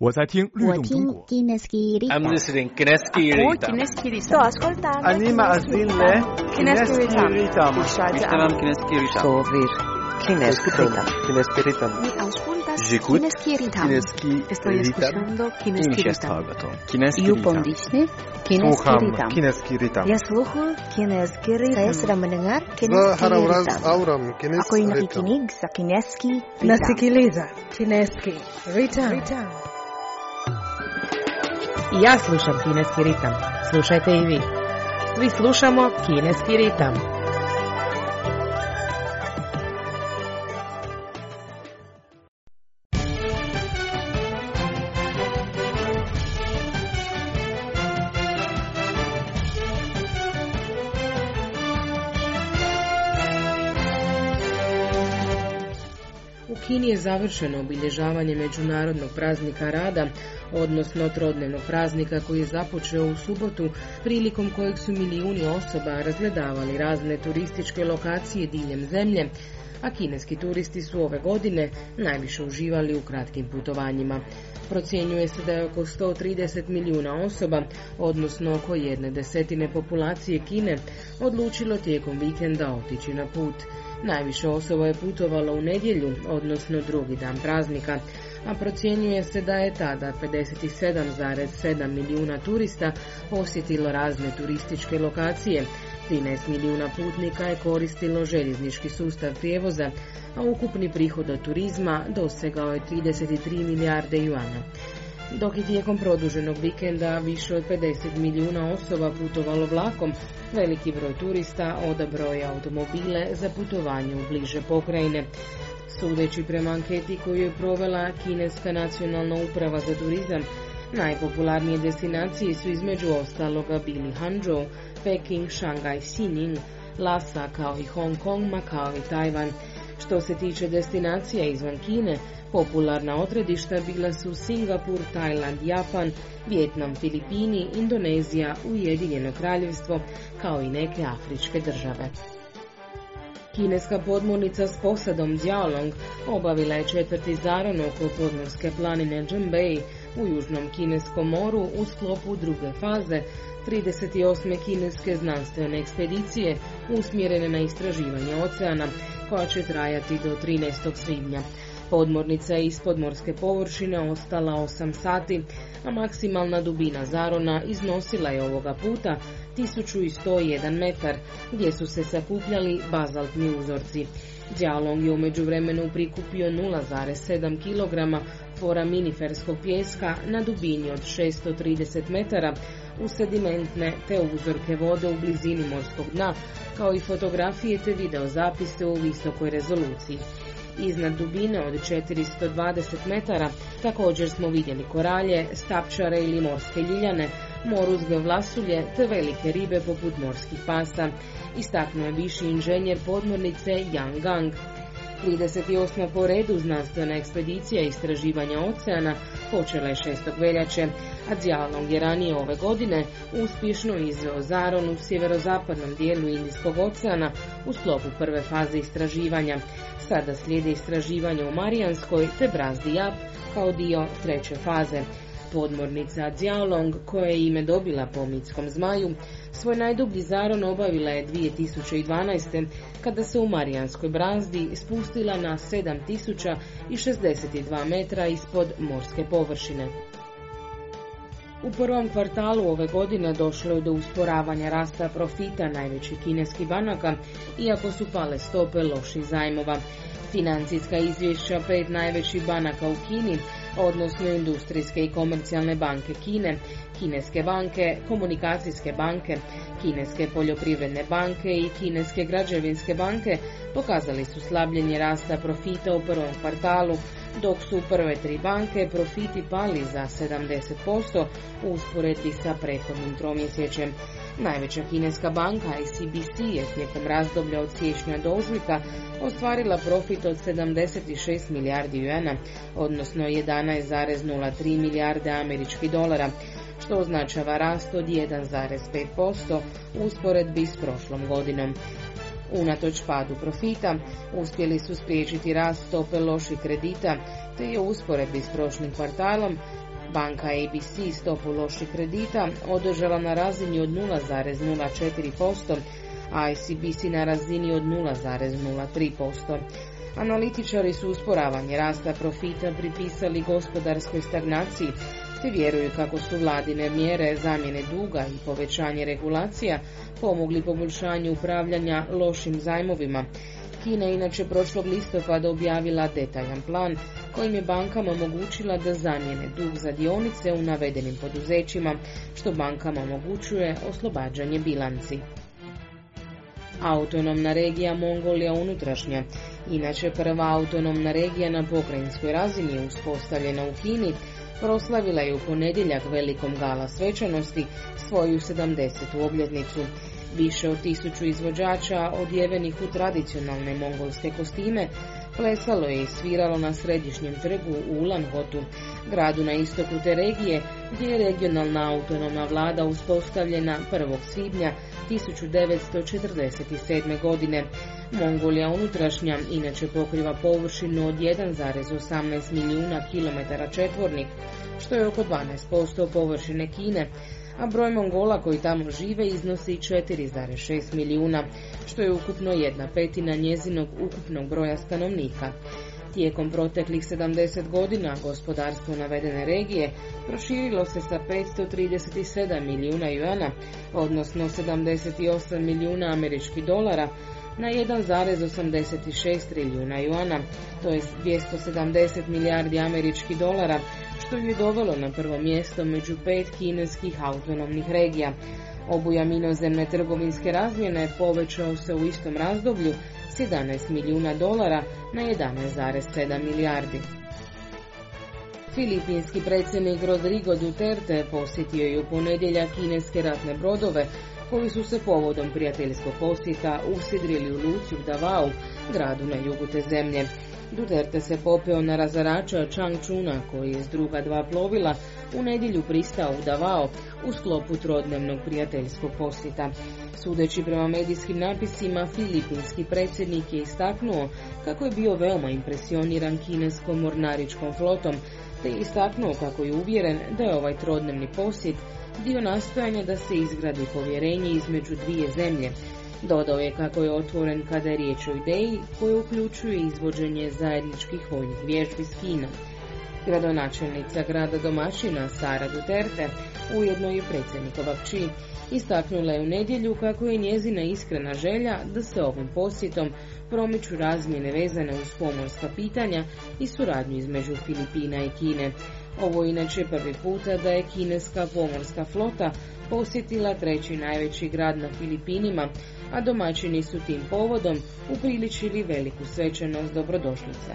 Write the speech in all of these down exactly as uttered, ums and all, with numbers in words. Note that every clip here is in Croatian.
我在听律动中国。 I'm listening Kineski Ritam. Sto ascoltando. Anima azille Kineski Ritam. Ishtaram Kineski Ritam. Sovir Kineski Ritam. Kineski Ritam. Mi auscultas J'écoute Kineski Ritam. Kineski Estoy escuchando Kineski Ritam. Kineski You Ritam. pondisne Kineski Sluham Ritam. Kineski Ritam. Ya sluhu Kineski Ritam. Saya sedang mendengar Za Kineski harawraz Ritam. auram Ako Kineski ay Ritam. nakikinig sa Kineski Ritam. Nasikiliza Kineski Ritam. I ja slušam Kineski ritam. Slušajte i vi. Svi slušamo Kineski ritam. U Kini je završeno obilježavanje Međunarodnog praznika rada, odnosno trodnevnog praznika koji je započeo u subotu, prilikom kojeg su milijuni osoba razgledavali razne turističke lokacije diljem zemlje, a kineski turisti su ove godine najviše uživali u kratkim putovanjima. Procjenjuje se da je oko sto trideset milijuna osoba, odnosno oko jedne desetine populacije Kine, odlučilo tijekom vikenda otići na put. Najviše osoba je putovalo u nedjelju, odnosno drugi dan praznika, a procjenjuje se da je tada pedeset sedam zarez sedam milijuna turista posjetilo razne turističke lokacije. trinaest milijuna putnika je koristilo željeznički sustav prijevoza, a ukupni prihod od turizma dosegao je trideset tri milijarde juana. Dok je tijekom produženog vikenda više od pedeset milijuna osoba putovalo vlakom, veliki broj turista odabrao je automobile za putovanje u bliže pokrajine. Sudeći prema anketi koju je provela Kineska nacionalna uprava za turizam, najpopularnije destinacije su između ostaloga bili Hangzhou, Peking, Šangaj, Xining, Lhasa kao i Hong Kong, Makao i Tajvan. Što se tiče destinacija izvan Kine, popularna odredišta bila su Singapur, Tajland, Japan, Vijetnam, Filipini, Indonezija, Ujedinjeno Kraljevstvo, kao i neke afričke države. Kineska podmornica s posadom Jiaolong obavila je četvrti zaron oko podmorske planine Zhengbei u južnom kineskom moru u sklopu druge faze trideset osme kineske znanstvene ekspedicije usmjerene na istraživanje oceana, koja će trajati do trinaestog svibnja. Podmornica je ispod morske površine ostala osam sati, a maksimalna dubina zarona iznosila je ovoga puta tisuću sto jedan metar, gdje su se sakupljali bazaltni uzorci. Jiaolong je u međuvremenu prikupio nula zarez sedam kilograma foraminiferskog pijeska na dubini od šesto trideset metara u sedimentne te uzorke vode u blizini morskog dna, kao i fotografije te videozapise u visokoj rezoluciji. Iznad dubine od četiristo dvadeset metara također smo vidjeli koralje, stapčare ili morske ljiljane, moruzge vlasulje te velike ribe poput morskih pasa, istaknuo je viši inženjer podmornice Yang Gang. trideset osma po redu znanstvena ekspedicija istraživanja oceana počela je šestog veljače, a Jiaolong je ranije ove godine uspješno izveo zaron u sjeverozapadnom dijelu Indijskog oceana u sklopu prve faze istraživanja. Sada slijede istraživanje u Marijanskoj te brazdi Jap kao dio treće faze. Podmornica Jiaolong, koja je ime dobila po mitskom zmaju, svoj najdublji zaron obavila je dvije tisuće dvanaeste. kada se u Marijanskoj brazdi spustila na sedam tisuća šezdeset dva metra ispod morske površine. U prvom kvartalu ove godine došlo je do usporavanja rasta profita najvećih kineskih banaka, iako su pale stope loših zajmova. Financijska izvješća pet najvećih banaka u Kini, odnosno industrijske i komercijalne banke Kine, kineske banke, komunikacijske banke, kineske poljoprivredne banke i kineske građevinske banke, pokazali su slabljenje rasta profita u prvom kvartalu, dok su u prve tri banke profiti pali za sedamdeset posto u usporedbi sa prethodnim tromjesečjem. Najveća kineska banka I C B C je tijekom razdoblja od siječnja do ožujka ostvarila profit od sedamdeset šest milijardi juana, odnosno jedanaest zarez nula tri milijarde američkih dolara, što označava rast od jedan zarez pet posto u usporedbi s prošlom godinom. Unatoč padu profita, uspjeli su spriječiti rast stope loših kredita, te je u usporedbi s prošlim kvartalom Banka A B C stopu loših kredita održala na razini od nula zarez nula četiri posto, a I C B C na razini od nula zarez nula tri posto. Analitičari su usporavanje rasta profita pripisali gospodarskoj stagnaciji, te vjeruju kako su vladine mjere zamjene duga i povećanje regulacija pomogli poboljšanju upravljanja lošim zajmovima. Kina inače prošlog listopada objavila detaljan plan kojim je bankama omogućila da zamijene dug za dionice u navedenim poduzećima, što bankama omogućuje oslobađanje bilanci. Autonomna regija Mongolija unutrašnja, inače prva autonomna regija na pokrajinskoj razini uspostavljena u Kini, proslavila je u ponedjeljak velikom gala svečanosti svoju sedamdesetu obljetnicu. Više od tisuću izvođača odjevenih u tradicionalne mongolske kostime plesalo je i sviralo na središnjem trgu u Ulanhotu, gradu na istoku te regije, gdje je regionalna autonomna vlada uspostavljena prvog svibnja tisuću devetsto četrdeset sedme. godine. Mongolija unutrašnja inače pokriva površinu od jedan zarez osamnaest milijuna kilometara četvornih, što je oko dvanaest posto površine Kine, a broj Mongola koji tamo žive iznosi četiri zarez šest milijuna, što je ukupno jedna petina njezinog ukupnog broja stanovnika. Tijekom proteklih sedamdeset godina gospodarstvo navedene regije proširilo se sa petsto trideset sedam milijuna juana, odnosno sedamdeset osam milijuna američkih dolara, na jedan zarez osamdeset šest trilijuna juana, to je dvjesto sedamdeset milijardi američkih dolara, što je dovelo na prvo mjesto među pet kineskih autonomnih regija. Obujam inozemne trgovinske razmjene povećao se u istom razdoblju s jedanaest milijuna dolara na jedanaest zarez sedam milijardi. Filipinski predsjednik Rodrigo Duterte posjetio je u ponedjeljak kineske ratne brodove koji su se povodom prijateljskog posjeta usidrili u luci u Davao, gradu na jugu te zemlje. Duterte se popeo na razarača Changchuna koji je s druga dva plovila u nedjelju pristao u Davao u sklopu trodnevnog prijateljskog posjeta. Sudeći prema medijskim napisima, filipinski predsjednik je istaknuo kako je bio veoma impresioniran kineskom mornaričkom flotom, te je istaknuo kako je uvjeren da je ovaj trodnevni posjet dio nastojanja da se izgradi povjerenje između dvije zemlje. Dodao je kako je otvoren kada je riječ o ideji koja uključuje izvođenje zajedničkih vojnih vježbi s Kinom. Gradonačelnica grada domaćina Sara Duterte, ujedno je predsjednikova kći, istaknula je u nedjelju kako je njezina iskrena želja da se ovom posjetom promiču razmjene vezane uz pomorska pitanja i suradnju između Filipina i Kine. Ovo je inače prvi puta da je kineska pomorska flota posjetila treći najveći grad na Filipinima, a domaćini su tim povodom upriličili veliku svečanost dobrodošlice.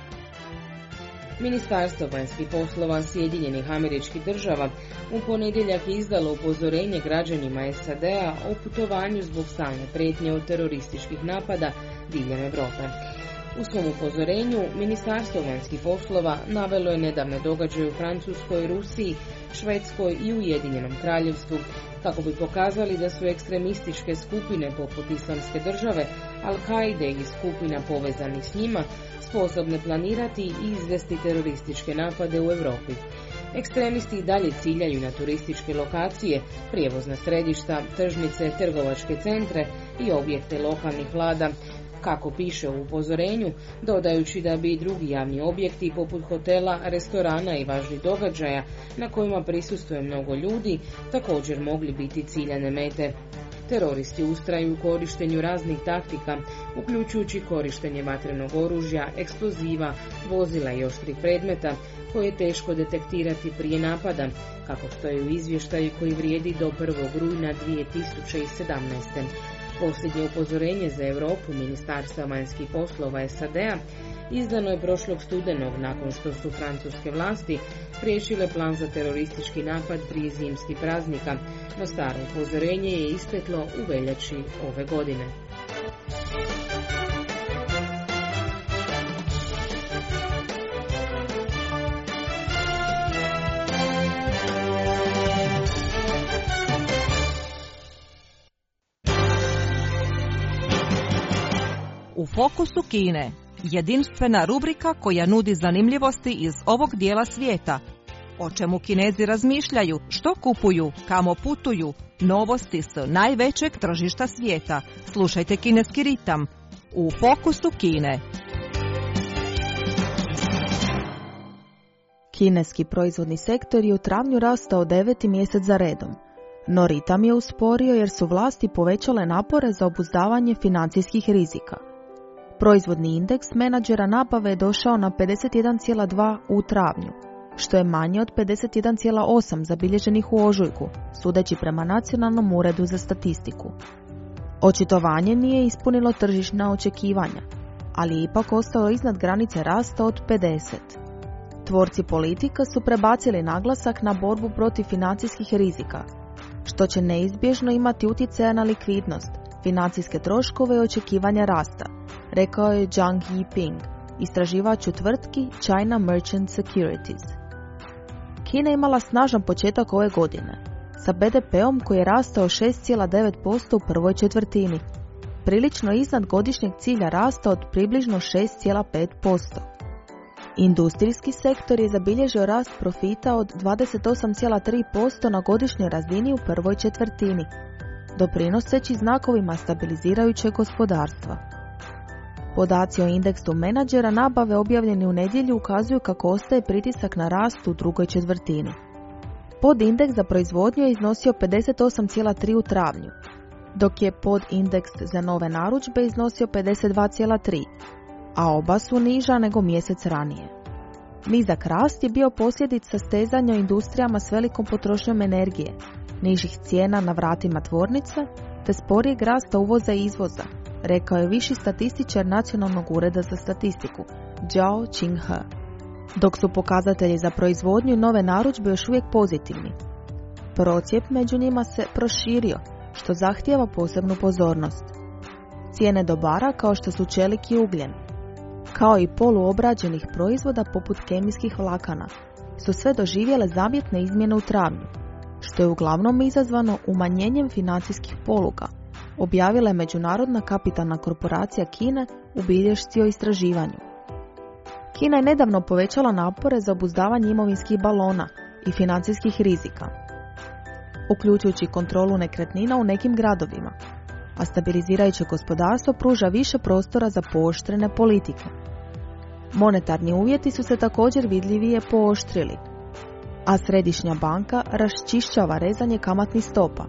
Ministarstvo vanjskih poslova Sjedinjenih Američkih Država u ponedjeljak je izdalo upozorenje građanima S A D-a o putovanju zbog stalne prijetnje od terorističkih napada diljem Europe. U svom upozorenju Ministarstvo vanjskih poslova navelo je nedavne događaje u Francuskoj, Rusiji, Švedskoj i Ujedinjenom Kraljevstvu, kako bi pokazali da su ekstremističke skupine poput Islamske države, Al-Kaide i skupina povezanih s njima sposobne planirati i izvesti terorističke napade u Europi. Ekstremisti i dalje ciljaju na turističke lokacije, prijevozna središta, tržnice, trgovačke centre i objekte lokalnih vlada, kako piše u upozorenju, dodajući da bi i drugi javni objekti poput hotela, restorana i važnih događaja na kojima prisustvuje mnogo ljudi također mogli biti ciljane mete. Teroristi ustraju u korištenju raznih taktika, uključujući korištenje vatrenog oružja, eksploziva, vozila i oštrih predmeta, koje je teško detektirati prije napada, kako stoji u izvještaju koji vrijedi do prvog rujna dvije tisuće sedamnaeste. Posljednje upozorenje za Europu Ministarstva vanjskih poslova S A D-a izdano je prošlog studenog nakon što su francuske vlasti spriječile plan za teroristički napad prije zimskih praznika, no staro upozorenje je isteklo u veljači ove godine. U fokusu Kine, jedinstvena rubrika koja nudi zanimljivosti iz ovog dijela svijeta. O čemu Kinezi razmišljaju, što kupuju, kamo putuju, novosti s najvećeg tržišta svijeta. Slušajte Kineski ritam u Fokusu Kine. Kineski proizvodni sektor je u travnju rastao deveti mjesec za redom, no ritam je usporio jer su vlasti povećale napore za obuzdavanje financijskih rizika. Proizvodni indeks menadžera nabave je došao na pedeset jedan zarez dva u travnju, što je manje od pedeset jedan zarez osam zabilježenih u ožujku, sudeći prema Nacionalnom uredu za statistiku. Očitovanje nije ispunilo tržišna očekivanja, ali je ipak ostalo iznad granice rasta od pedeset. Tvorci politika su prebacili naglasak na borbu protiv financijskih rizika, što će neizbježno imati utjecaja na likvidnost, financijske troškove i očekivanja rasta, rekao je Zhang Yiping, istraživač u tvrtki China Merchant Securities. Kina je imala snažan početak ove godine, sa be de peom koji je rastao šest zarez devet posto u prvoj četvrtini, prilično iznad godišnjeg cilja rasta od približno šest zarez pet posto. Industrijski sektor je zabilježio rast profita od dvadeset osam zarez tri posto na godišnjoj razini u prvoj četvrtini, doprinoseći znakovima stabilizirajućeg gospodarstva. Podaci o indeksu menadžera nabave objavljeni u nedjelju ukazuju kako ostaje pritisak na rast u drugoj četvrtini. Podindeks za proizvodnju je iznosio pedeset osam zarez tri u travnju, dok je podindeks za nove narudžbe iznosio pedeset dva zarez tri, a oba su niža nego mjesec ranije. Nizak rast je bio posljedica stezanja u industrijama s velikom potrošnjom energije, nižih cijena na vratima tvornice te sporijeg rasta uvoza i izvoza, rekao je viši statističar Nacionalnog ureda za statistiku, Zhao Qinghe, dok su pokazatelji za proizvodnju i nove narudžbe još uvijek pozitivni. Procijep među njima se proširio, što zahtijeva posebnu pozornost. Cijene dobara kao što su čelik i ugljen, kao i poluobrađenih proizvoda poput kemijskih vlakana, su sve doživjele zamjetne izmjene u travnju, što je uglavnom izazvano umanjenjem financijskih poluga, objavila je Međunarodna kapitalna korporacija Kine u bilješci o istraživanju. Kina je nedavno povećala napore za obuzdavanje imovinskih balona i financijskih rizika, uključujući kontrolu nekretnina u nekim gradovima, a stabilizirajuće gospodarstvo pruža više prostora za pooštrene politike. Monetarni uvjeti su se također vidljivije pooštrili, a središnja banka raščišćava rezanje kamatnih stopa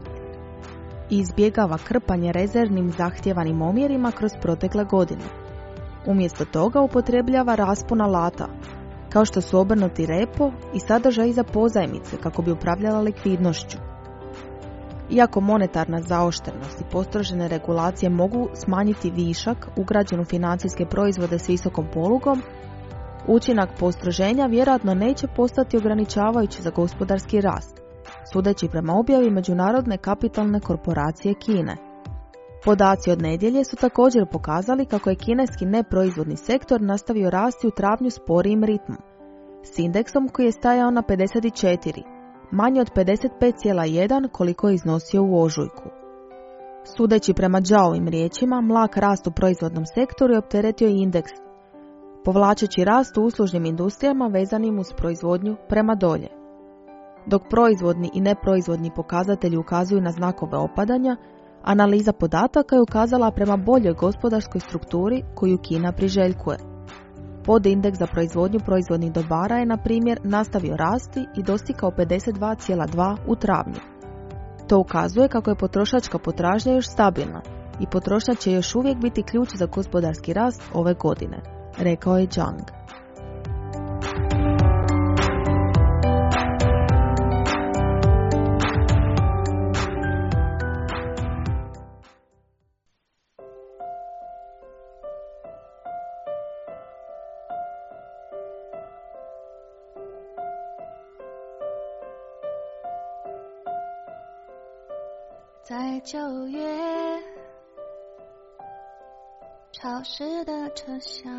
i izbjegava krpanje rezervnim zahtjevanim omjerima kroz protekle godine. Umjesto toga upotrebljava raspon alata, kao što su obrnuti repo i sadržaj za pozajmice kako bi upravljala likvidnošću. Iako monetarna zaoštrenost i postrožene regulacije mogu smanjiti višak ugrađen u financijske proizvode s visokom polugom, učinak postroženja vjerojatno neće postati ograničavajući za gospodarski rast, sudeći prema objavi Međunarodne kapitalne korporacije Kine. Podaci od nedjelje su također pokazali kako je kineski neproizvodni sektor nastavio rasti u travnju sporijim ritmom, s indeksom koji je stajao na pedeset četiri, manje od pedeset pet zarez jedan koliko je iznosio u ožujku. Sudeći prema Zhaovim riječima, mlak rast u proizvodnom sektoru je opteretio i indeks, povlačeći rast u uslužnim industrijama vezanim uz proizvodnju prema dolje. Dok proizvodni i neproizvodni pokazatelji ukazuju na znakove opadanja, analiza podataka je ukazala prema boljoj gospodarskoj strukturi koju Kina priželjkuje. Podindeks za proizvodnju proizvodnih dobara je, na primjer, nastavio rasti i dostigao pedeset dva zarez dva u travnju. To ukazuje kako je potrošačka potražnja još stabilna i potrošnja će još uvijek biti ključ za gospodarski rast ove godine, rekao je Zhang. 在九月潮湿的车厢，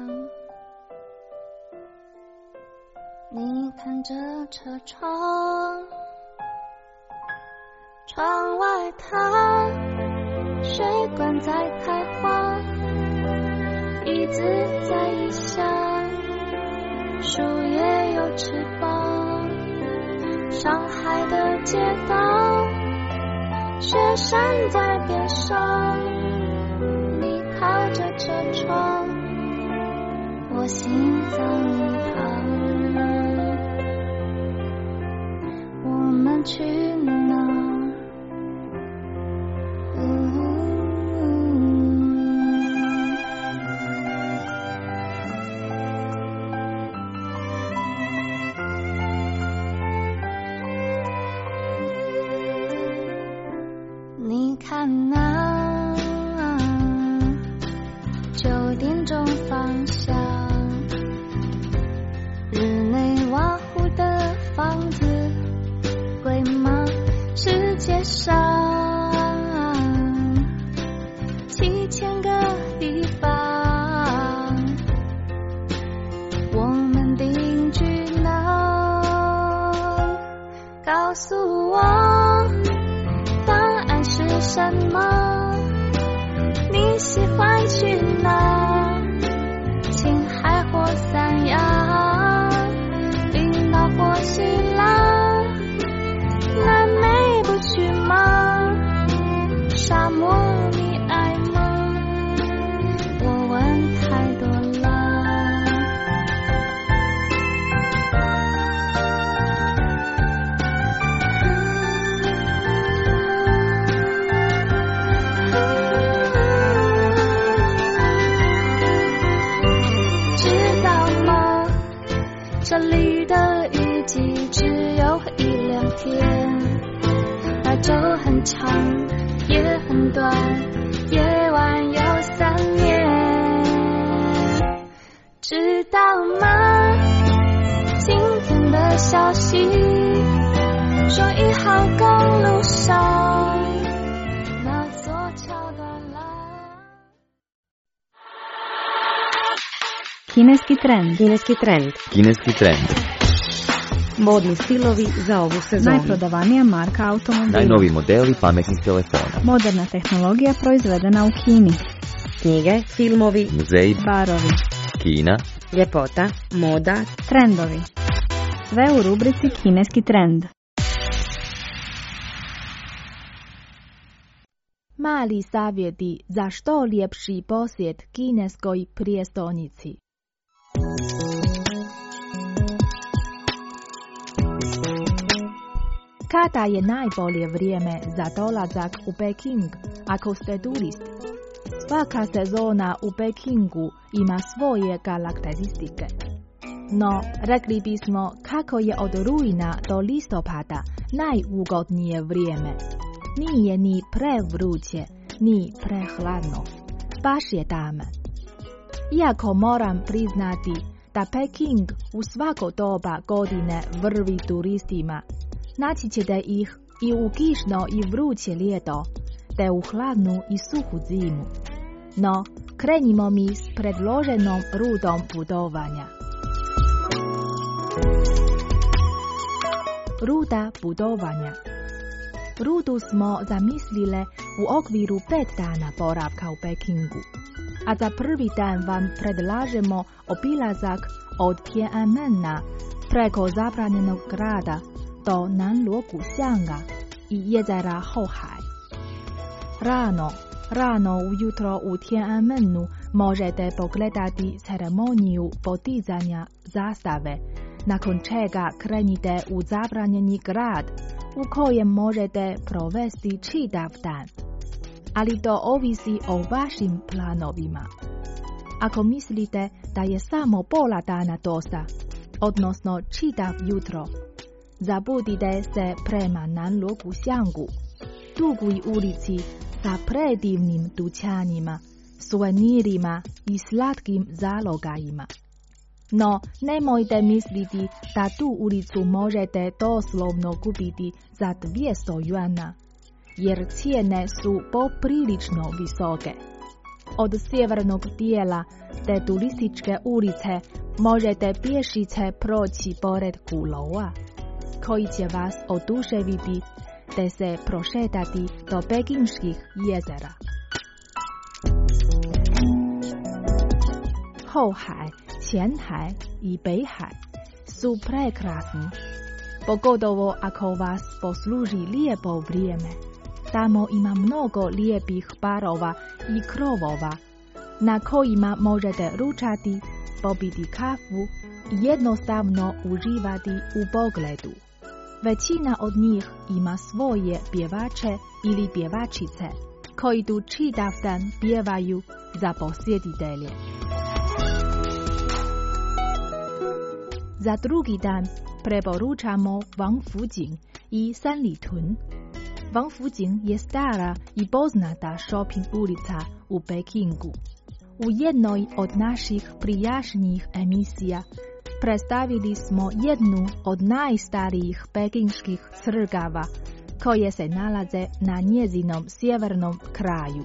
你看着车窗，窗外它水管在开花，椅子在异乡，树叶有翅膀， 上海的街道，雪山在边上，你靠着车窗，我心脏一旁，我们去哪？你看那九点钟方向，日内瓦湖的房子贵吗？世界上七千个地方，我们定居哪？告诉我答案是什么？你喜欢去哪？青海或三亚，冰岛或希腊，南美不去吗？沙漠你爱吗？我问太多了。知道吗？这里的雨季只有一两天，白昼很长，夜很短，夜晚有三年。知道吗？今天的消息说一号公路上那座桥断了。 Kineski trend. Kineski trend. Kineski trend. Modni stilovi za ovu sezonu. Najprodavanija marka automobila. Najnoviji modeli pametnih telefona. Moderna tehnologija proizvedena u Kini. Knjige, filmovi, Muzeji, Barovi. Kina, ljepota, moda, Trendovi. Sve u rubrici Kineski trend. Mali savjeti za što ljepši posjet kineskoj prijestolnici. Kada je najbolje vrijeme za dolazak u Peking ako ste turist? Svaka sezona u Pekingu ima svoje karakteristike. No, rekli bismo kako je od rujna do listopada najugodnije vrijeme. Nije ni prevruće, ni prehladno. Baš je tamo. Iako moram priznati da Peking u svako doba godine vrvi turistima, naći ćete ih i u kišno i vruće ljeto, te u hladnu i suhu zimu. No, krenimo mi s predloženom rutom putovanja. Ruta putovanja. Rutu smo zamislile u okviru pet dana boravka u Pekingu, a za prvi dan vam predlažemo obilazak od Tiananmena preko zabranjenog grada do Nanluoguxianga i jezera Hohai. Rano, rano ujutro u Tiananmenu možete pogledati ceremoniju podizanja zastave, nakon čega krenite u zabranjeni grad u kojem možete provesti čitav dan. Ali to ovisi o vašim planovima. Ako mislite da je samo pola dana dosta, odnosno čitav jutro, zabudite se prema Nanluoguxiangu, dugoj ulici sa predivnim dućanima, suvenirima i slatkim zalogajima. No, nemojte misliti da tu ulicu možete doslovno kupiti za dvjesto juana, jer cijene su poprilično visoke. Od sjevernog dijela te turističke ulice možete pješice proći pored Kuloa, koji će vas oduševiti, te se prošetati do pekinških jezera. Hohai, Qianhai i Beihai su prekrasni. pogotovo ako vas posluži lijepo vrijeme. Tamo ima mnogo lijepih barova i krovova, na kojima možete ručati, popiti kafu i jednostavno uživati u pogledu. Većina od njih ima svoje pjevače ili pjevačice, koji tu čitav dan pjevaju za posjetitelje. Za drugi dan preporučamo Wangfujing i Sanlitun. Wangfujing je stara i poznata shopping ulica u Pekingu. U jednoj od naših prijašnjih emisija predstavili smo jednu od najstarijih pekinških crkava koje se nalaze na njezinom sjevernom kraju.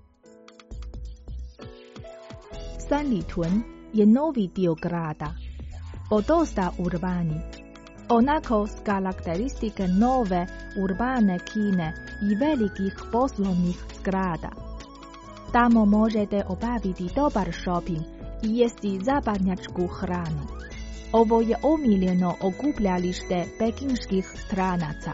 Sanlitun je novi dio grada, podosta urbani, onako s karakteristike nove urbane Kine i velikih poslovnih zgrada. Tamo možete obaviti dobar shopping i jesti zapadnjačku hranu. Ovo je omiljeno okupljalište pekinških stranaca.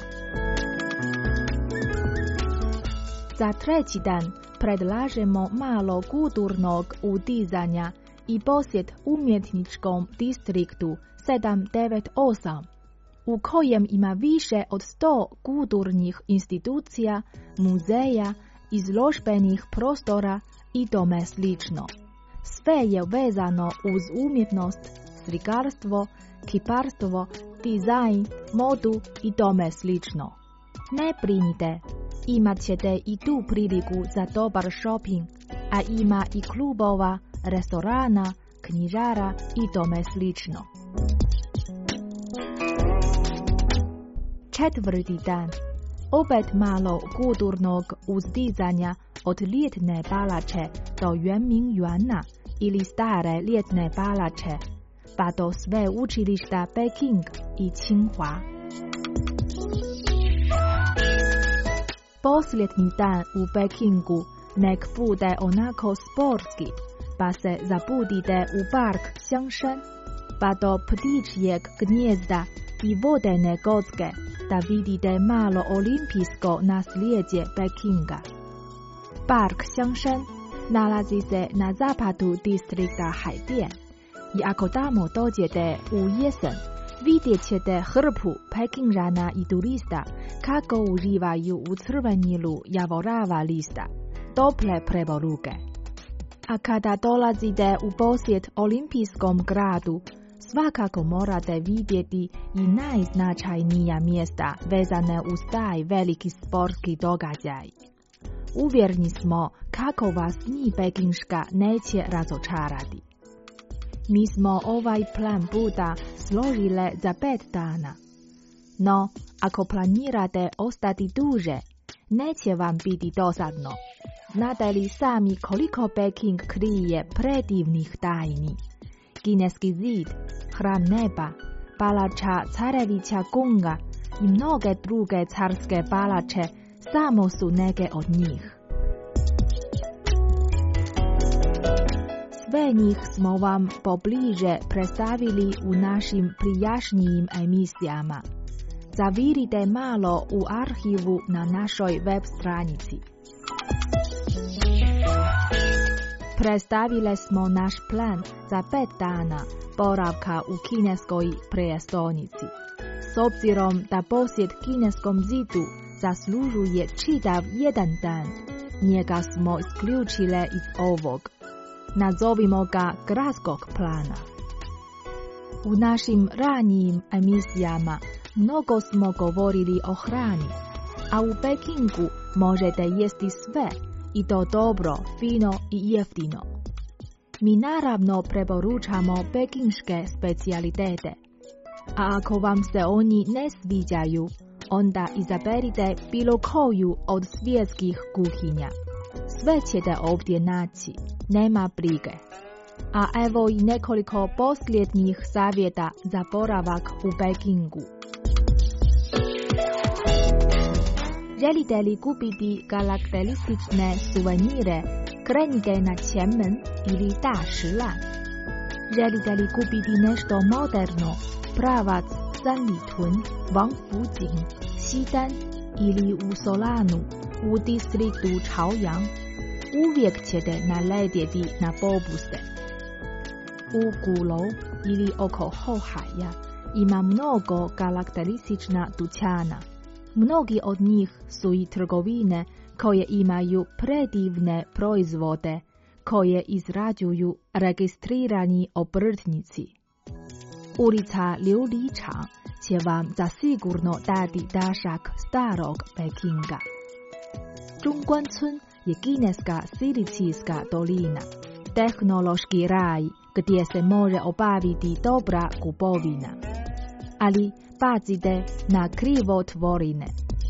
Za treći dan predlažemo malo kulturnog udizanja i posjet umjetničkom distriktu sedam devet osam, u kojem ima više od sto kulturnih institucija, muzeja, izložbenih prostora i tome slično. Sve je vezano uz umjetnost, slikarstvo, kiparstvo, dizajn, modu i tome slično. Ne brinite, imat ćete i tu priliku za dobar shopping, a ima i klubova, restorana, knjižara i tome slično. Četvrti dan, opet malo kulturnog uzdizanja od ljetne palače do Yuanmingyuana ili stare ljetne palače, pa do sveučilišta Peking i Tsinghua. Posljednji dan u Pekingu nek bude onako sportski, pa se zabudite u park Xiangshan, pa do ptičjeg gnjezda i vodene kocke, da vidite malo olimpijsko nasljeđe Pekinga. Park Xiangshan nalazi se na zapadu distrikta Haidian i ako tamo dođete u jesen, vidjet ćete hrpu Pekinžana i turista kako uživaju u crvenilu javorava lista, tople preporuke. A kada dolazite u posjet olimpijskom gradu, svakako morate vidjeti i najznačajnija mjesta vezane uz taj veliki sportski događaj. Uvjerni smo kako vas ni pekinška neće razočarati. Mi smo ovaj plan puta složile za pet dana. No, ako planirate ostati duže, neće vam biti dosadno. Znate li sami koliko Peking krije predivnih tajni? Kineski zid, hram neba, palača Carevića Gunga i mnoge druge carske palače samo su neke od njih. Sve njih smo vam pobliže predstavili u našim prijašnjim emisijama. Zavirite malo u arhivu na našoj web stranici. Predstavile smo naš plan za pet dana boravka u kineskoj prijestolnici. S obzirom da posjet kineskom zidu zaslužuje čitav jedan dan, njega smo isključile iz ovog. Nazovimo ga gradskog plana. U našim ranijim emisijama mnogo smo govorili o hrani, a u Pekingu možete jesti sve, i to dobro, fino i jeftino. Mi naravno preporučamo pekinške specijalitete, a ako vam se oni ne sviđaju, onda izaberite bilo koju od svjetskih kuhinja. Sve ćete ovdje naći, nema brige. A evo i nekoliko posljednjih savjeta za boravak u Pekingu. Želite li kupiti karakteristične suvenire, krenite na Qianmen ili Dashilan. Želite li kupiti nešto moderno, pravac 三里屯、王府井、西单или у Солану, у дистрікту Chaoyang, увеччете налетіти на побусте. У Гулов или около Хоухая има много характеристична дуćana. Mnogi od njih su i trgovine koje imaju predivne proizvode koje izrađuju registrirani obrtnici. Ulica Liu Li Chang će vam zasigurno dati dašak starog Pekinga. Zhongguancun je kineska silicijska dolina, tehnološki raj gdje se može obaviti dobra kupovina. Ali pazite na krivotvorine.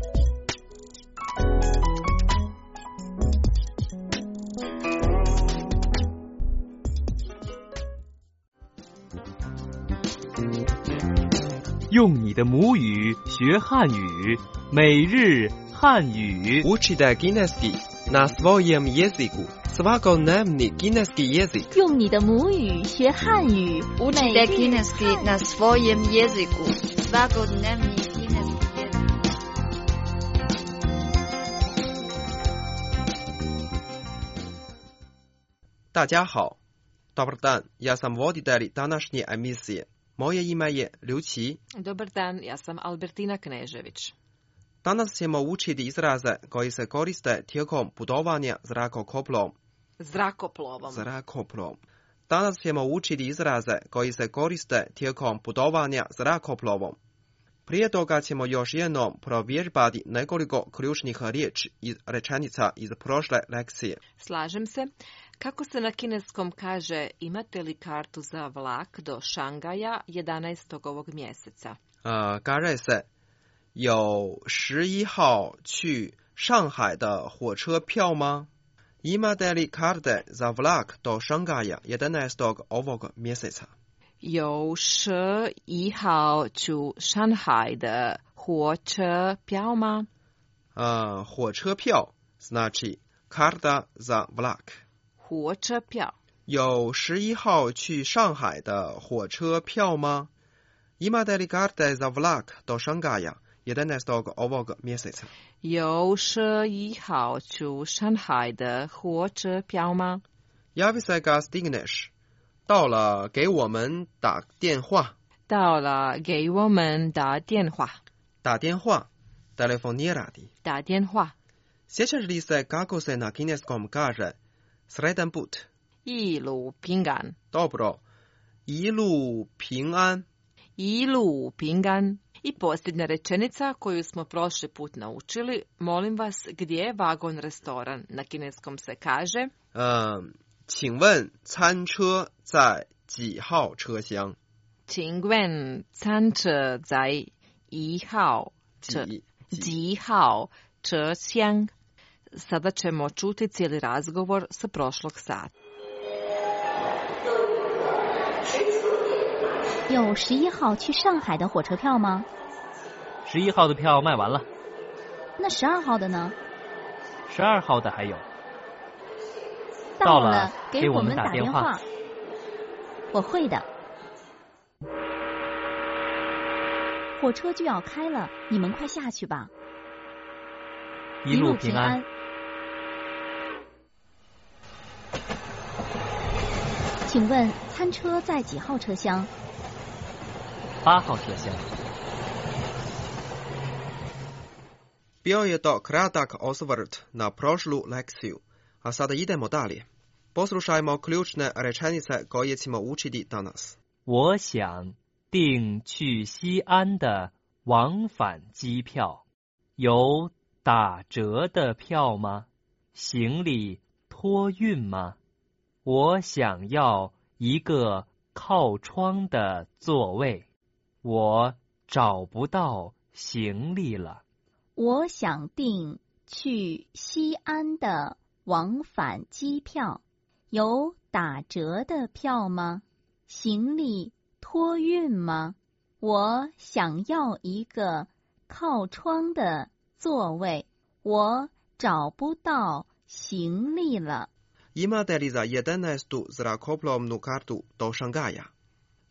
用你的母语学汉语，每日汉语。 Učite kineski na svojem jeziku. Svakodnevni kineski jezik. 用你的母语学汉语。Učite kineski na svojem jeziku. Svakodnevni kineski jezik. 大家好, dobar dan, ja sam voditelj današnje emisije. Moje ime je Ljući. Dobar dan, ja sam Albertina Knežević. Danas ćemo učiti izraze koji se koriste tijekom putovanja zrakoplovom. Zrakoplovom. Zrakoplovom. Danas ćemo učiti izraze koji se koriste tijekom putovanja zrakoplovom. Prije toga ćemo još jednom provježbati nekoliko ključnih riječi i rečenica iz prošle lekcije. Slažem se. Kako se na kineskom kaže imate li kartu za vlak do Šangaja jedanaestog ovog mjeseca? Uh, kaže se 有十一号去上海的火车票吗? Imate li karte za vlak do Šangaja jedanaestog ovog mjeseca? 有十一号去上海的火车票吗? Uh, 火车票 znači karta za vlak. 火车票. 有十一号去上海的火车票吗? Imate li karte za vlak do Šangaja jedanaestog ovog mjeseca? 有十一号去上海的火车票吗? Javi se ga stigneš. 到了给我们打电话. 到了给我们打电话. 打电话 telefonirati. 打电话. Sjećaš li se kako se na kineskom kaže sretan put? 一路平安. Dobro. 一路平安. 一路平安. I posljednja rečenica koju smo prošli put naučili, molim vas, gdje je vagon restoran? Na kineskom se kaže... Um, 请问餐车在几号车厢? 请问餐车在一号车几号车厢? Sada ćemo čuti cijeli razgovor sa prošlog sata. 有十一号去上海的火车票吗？ 十一号的票卖完了。 那十二号的呢？ 十二号的还有。 到了，给我们打电话。我会的。火车就要开了，你们快下去吧。 一路平安。 请问餐车在几号车厢？ 八号车厢。 Bio je to kratak osvrt na prošlu lekciju, a sada idemo dalje. Poslušajmo ključne rečenice koje ćemo učiti danas. 我想订去西安的往返机票，有打折的票吗？行李托运吗？我想要一个靠窗的座位，我找不到行李了。 我想订去西安的往返机票，有打折的票吗？行李托运吗？我想要一个靠窗的座位，我找不到行李了。 Imate li za jedanaestu zrakoplovnu kartu do Šangaja?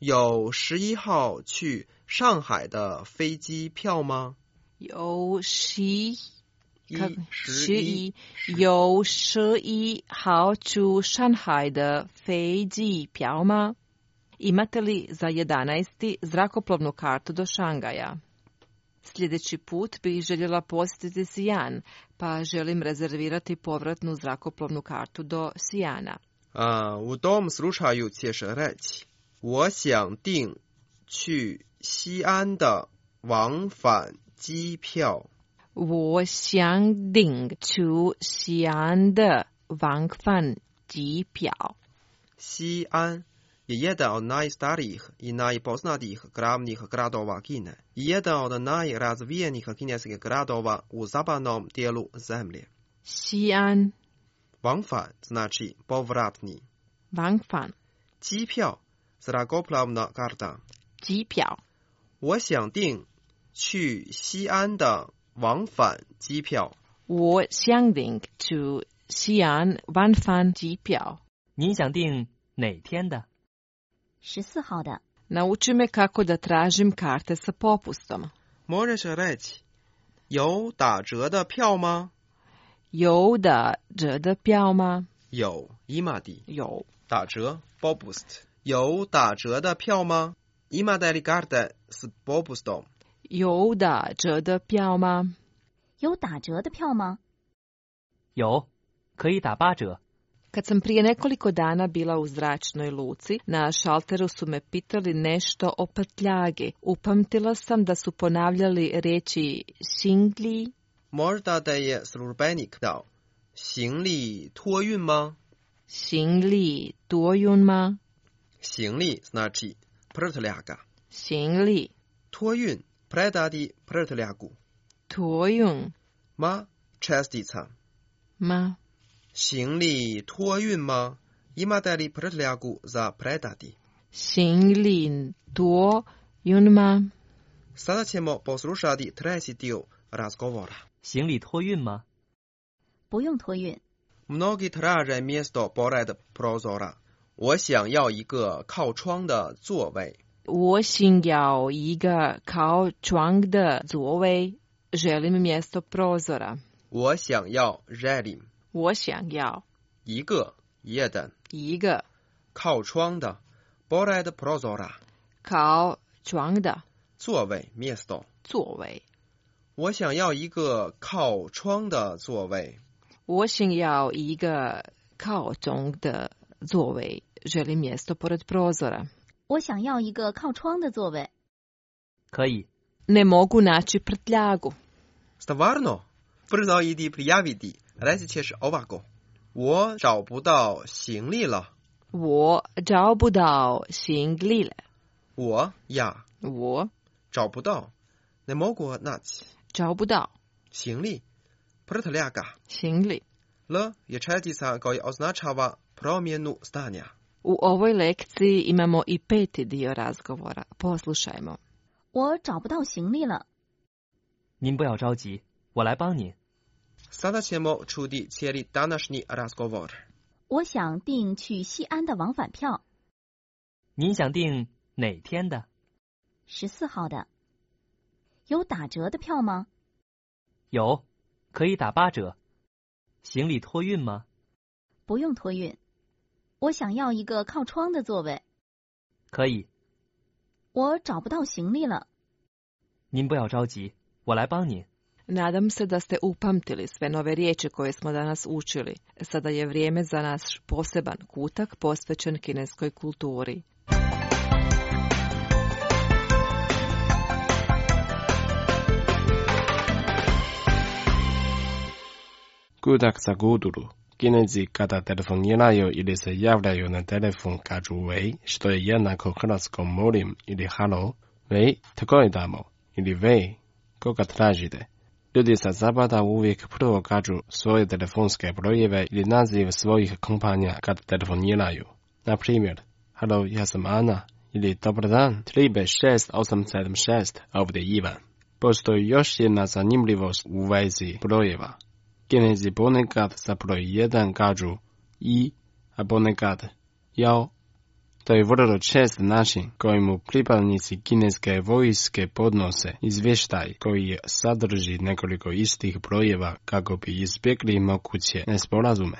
有十一号去上海的飞机票吗？ 有十一十一有十一号去上海的飞机票吗？Imate li za jedanaesti zrakoplovnu kartu do Šangaja? Sljedeći put bih željela posjetiti Sijan, pa želim rezervirati povratnu zrakoplovnu kartu do Sijana. 啊，我 dom slušaju ciješe reći. 我想订去西安的往返机票。 我想订去西安的往返机票。 西安je jedan od najstarijih i najpoznatijih glavnih gradova Kine i jedan od najrazvijenijih kineskih gradova u zapadnom dijelu zemlje. 西安往返 znači povratni. 往返机票 zrakoplovna karta. 机票。 我想订去西安的往返机票。 我想订去西安往返机票。 您想订哪天的？ 十四号的。 Nauči me kako da tražim karte sa popustom. Možeš reći, 有打折的票吗？ 有打折的票吗？ 有 imadi 有打折 popust 有打折的票吗？ imate li karte s popustom 有打折的票吗？ 有打折的票吗？ 有，可以打八折。 Kad sam prije nekoliko dana bila u zračnoj luci, na šalteru su me pitali nešto o prtljagi. Upamtila sam da su ponavljali riječi xingli. Možda da je službenik dao 行李托运吗？ xingli 托运吗？ 行李 znači prtljaga. xingli 托运 predati prtljagu. 托运 ma čestica. ma 行李托运吗？ imate li prtljagu za predati? 行李托运吗？ Sada ćemo poslušati treći dio razgovora. 行李托运吗？ 不用托运。 Mnogi traže mjesto pored prozora. 我想要一个靠窗的座位。 我想要一个靠窗的座位。Želim mjesto prozora. 我想要 želim 我想要一个 jedan 一个靠窗的 pored prozora 靠窗的座位 mjesto 座位。 我想要一个靠窗的座位。 我想要一个靠窗的座位。Želim mjesto pored prozora. 我想要一个靠窗的座位。 可以。 Ne mogu naći prtljagu. Stvarno? Brzo idi prijaviti. Reći ćeš ovako. 我找不到行李了。 我找不到行李了。 我 ja 我找不到 ne mogu naći 找不到行李 prtljaga 行李 l je čestica koja označava promjenu stanja. U ovoj lekciji imamo i peti dio razgovora. Poslušajmo. 我找不到行李了。 您不要着急，我来帮您。 Sada ćemo čuti cijeli današnji razgovor. 我想订去西安的往返票。 您想订哪天的？ 十四号的。有打折的票吗？ 有，可以打八折。行李托运吗？ 不用托运。我想要一个靠窗的座位。 可以。 我找不到行李了。 您不要着急，我来帮您。 Nadam se da ste upamtili sve nove riječi koje smo danas učili. Sada je vrijeme za naš poseban kutak posvećen kineskoj kulturi. Kutak za kulturu. Kinezi kada telefoniraju ili se javljaju na telefon kažu vej, što je jednako hrvatskom molim ili halo, vej, tako je damo, ili vej, koga tražite. Ljudi sa zapada uvijek prvo kažu svoje telefonske brojeve ili naziv svojih kompanija kad telefoniraju. Na primjer, halo, ja sam Ana, ili dobar dan, tri be šest osam sedam šest, ovdje Ivan. Postoji još jedna zanimljivost u vezi brojeva. Kinezi ponekad za broj jedan kažu i, a ponekad jao. To je vrlo čest način kojemu pripadnici kineske vojske podnose izvještaj koji sadrži nekoliko istih brojeva kako bi izbjegli moguće nesporazume.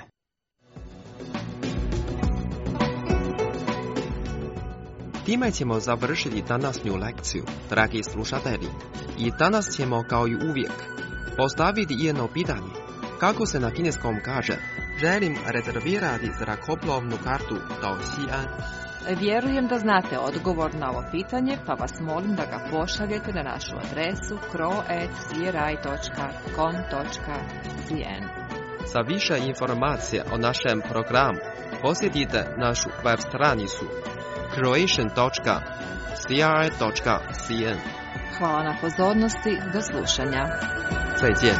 Time ćemo završiti današnju lekciju, dragi slušatelji. I danas ćemo, kao i uvijek, postaviti jedno pitanje. Kako se na kineskom kaže, želim rezervirati zrakoplovnu kartu do Xi'an. Vjerujem da znate odgovor na ovo pitanje, pa vas molim da ga pošaljete na našu adresu kro at c r i dot com dot c n. Za više informacija o našem programu posjetite našu web stranicu croatian dot c r i dot c n. Hvala na pozornosti, do slušanja. 再见。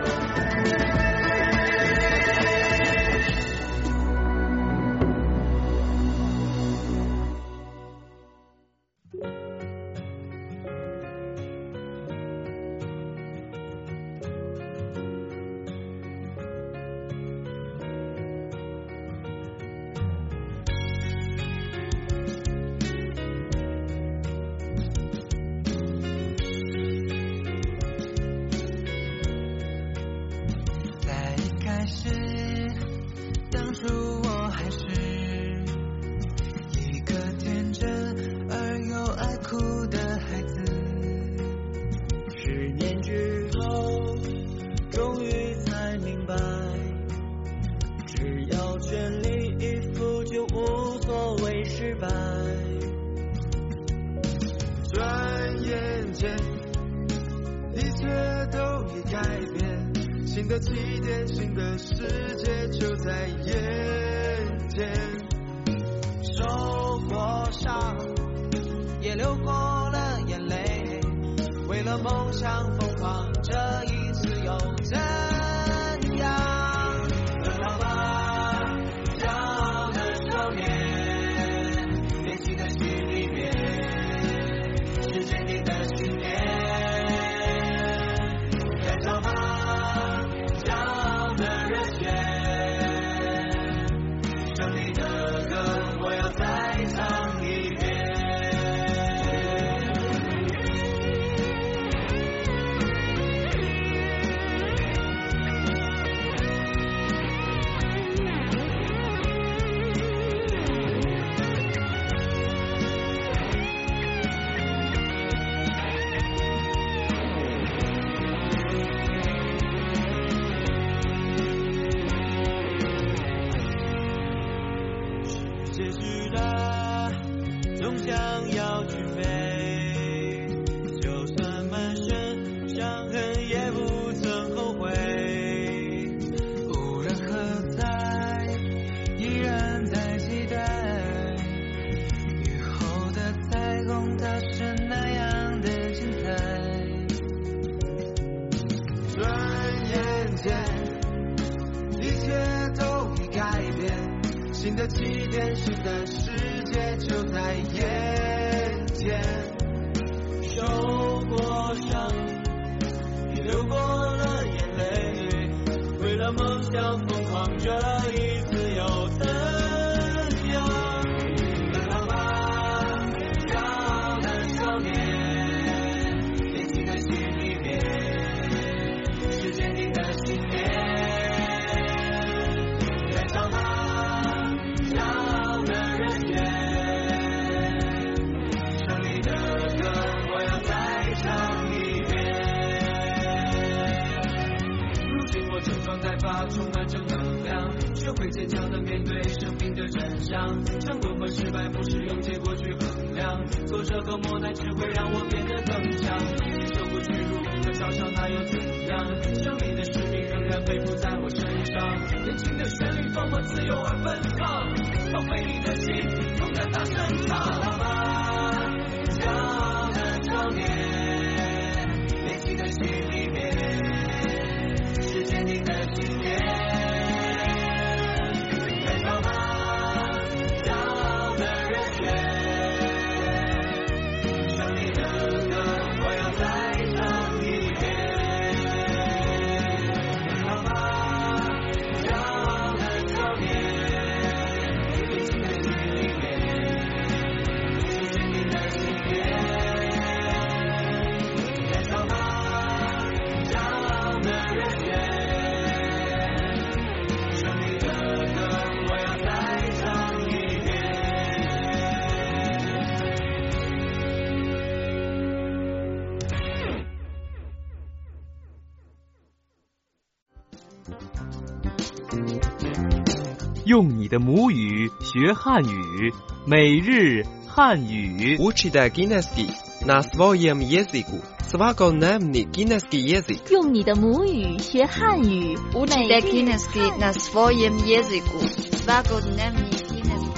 新的起点，新的世界就在眼前。受过伤，也流过了眼泪，为了梦想疯狂，这一次又怎样？奔跑吧，骄傲的少年，年轻的心里面是坚定的信念。燃烧吧！新的起点，新的世界就在眼前。受过伤，也流过了眼泪，为了梦想疯狂，这一次又怎样？奔跑吧，骄傲的少年，年轻的心里面是坚定的信念。燃烧吧！充满正能量，学会坚强的面对生命的真相。成功和失败不是用结果去衡量，挫折和磨难只会让我变得更强。接受过屈辱和嘲笑，那又怎样？生命的使命仍然背负在我身上。年轻的旋律多么自由而奔放，把美丽的心放在大声唱。好吧，骄傲的少年，年轻的心里面是坚定的信念。燃烧吧，骄傲的热血，胜利的歌我要再唱一遍。燃烧吧，骄傲的少年，年轻的心里面用你的母语学汉语，每日汉语。 Učite kineski na svojem jeziku. Svakodnevni kineski jezik. 用你的母语学汉语， Učite kineski na svojem jeziku. Svakodnevni kineski jezik.